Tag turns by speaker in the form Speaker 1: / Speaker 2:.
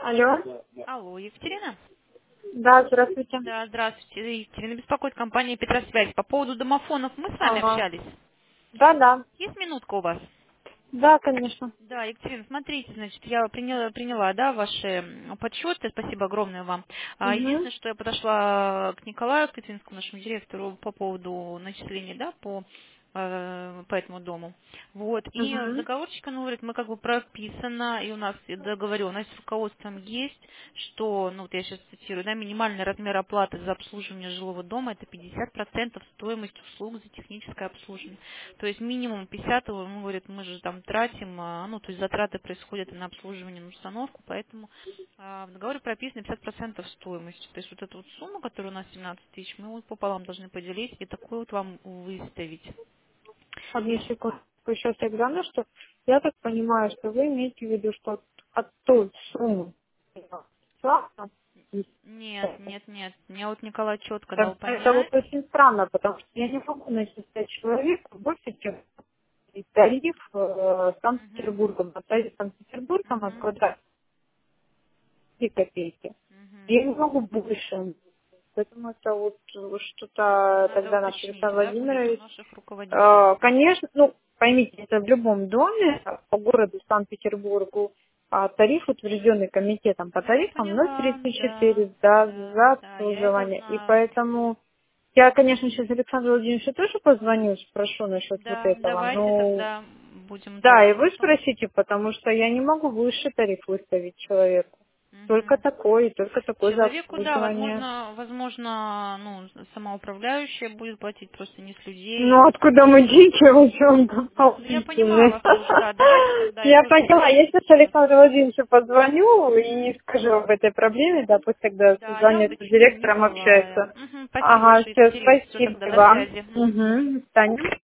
Speaker 1: Алло.
Speaker 2: Алло, Екатерина?
Speaker 1: Да, здравствуйте.
Speaker 2: Да, здравствуйте. Екатерина беспокоит компания Петросвязь. По поводу домофонов мы с вами
Speaker 1: Ага.
Speaker 2: общались.
Speaker 1: Да, да.
Speaker 2: Есть минутка у вас?
Speaker 1: Да, конечно.
Speaker 2: Да, Екатерина, смотрите, значит, я приняла, да, ваши подсчеты, спасибо огромное вам.
Speaker 1: Угу.
Speaker 2: Единственное, что я подошла к Николаю, к Катинскому, нашему директору, по поводу начислений, да, по этому дому. Вот, и
Speaker 1: Угу.
Speaker 2: договорчик, он говорит, мы как бы прописано, и у нас и договоренность с руководством есть, что, ну вот я сейчас цитирую, да, минимальный размер оплаты за обслуживание жилого дома это 50% стоимости услуг за техническое обслуживание. То есть минимум 50, он говорит, мы же там тратим, ну то есть затраты происходят и на обслуживание, на установку, поэтому в договоре прописано 50% стоимости. То есть вот эту вот сумму, которая у нас 17 тысяч, мы вот пополам должны поделить и такую вот вам выставить.
Speaker 1: Одну секунду. Сейчас я гляну, что я так понимаю, что вы имеете в виду, что от той суммы,
Speaker 2: Нет, нет, нет. Мне вот Николай четко дал
Speaker 1: это
Speaker 2: понять.
Speaker 1: вот очень странно, потому что я не могу начислять человеку больше, чем тариф с
Speaker 2: Мгм,
Speaker 1: Санкт-Петербургом. А тариф с Санкт-Петербургом от
Speaker 2: мгм,
Speaker 1: квадрата 3 копейки.
Speaker 2: мгм.
Speaker 1: Я не могу больше. Поэтому это вот что-то
Speaker 2: Надо
Speaker 1: тогда наш
Speaker 2: уточнить,
Speaker 1: Александр
Speaker 2: да, будет у
Speaker 1: Владимирович.
Speaker 2: наших руководителей.
Speaker 1: Конечно, ну, поймите, это в любом доме по городу Санкт-Петербургу тариф, утвержденный комитетом по
Speaker 2: Я
Speaker 1: тарифам,
Speaker 2: поняла, да,
Speaker 1: 0,34 да,
Speaker 2: да,
Speaker 1: за
Speaker 2: да, я это
Speaker 1: обслуживание. И
Speaker 2: знаю.
Speaker 1: поэтому я, конечно, сейчас Александру Владимировичу тоже позвоню, спрошу насчет вот
Speaker 2: Да,
Speaker 1: этого.
Speaker 2: давайте
Speaker 1: Но
Speaker 2: тогда будем
Speaker 1: да, и
Speaker 2: тоже
Speaker 1: вы
Speaker 2: потом.
Speaker 1: спросите, потому что я не могу выше тариф выставить человеку.
Speaker 2: Мгм.
Speaker 1: Только такой за
Speaker 2: Человеку, да,
Speaker 1: обслуживание.
Speaker 2: возможно, ну, самоуправляющая будет платить просто не с людей.
Speaker 1: Ну, откуда мы деньги возьмем
Speaker 2: Ну, я понимаю
Speaker 1: дополнительные?
Speaker 2: вас тоже, да. Давайте тогда я
Speaker 1: Я
Speaker 2: тоже
Speaker 1: поняла. Я
Speaker 2: уточню.
Speaker 1: сейчас Александру Владимировичу позвоню
Speaker 2: Мгм.
Speaker 1: и скажу об этой проблеме, да, пусть тогда
Speaker 2: Да, я
Speaker 1: звонит с
Speaker 2: уточню у
Speaker 1: директором,
Speaker 2: Николая.
Speaker 1: общается.
Speaker 2: Мгм. Спасибо
Speaker 1: Ага,
Speaker 2: большое,
Speaker 1: все,
Speaker 2: Екатерина. Все, тогда
Speaker 1: спасибо
Speaker 2: до
Speaker 1: вам.
Speaker 2: связи. Мгм.
Speaker 1: Угу. Таня.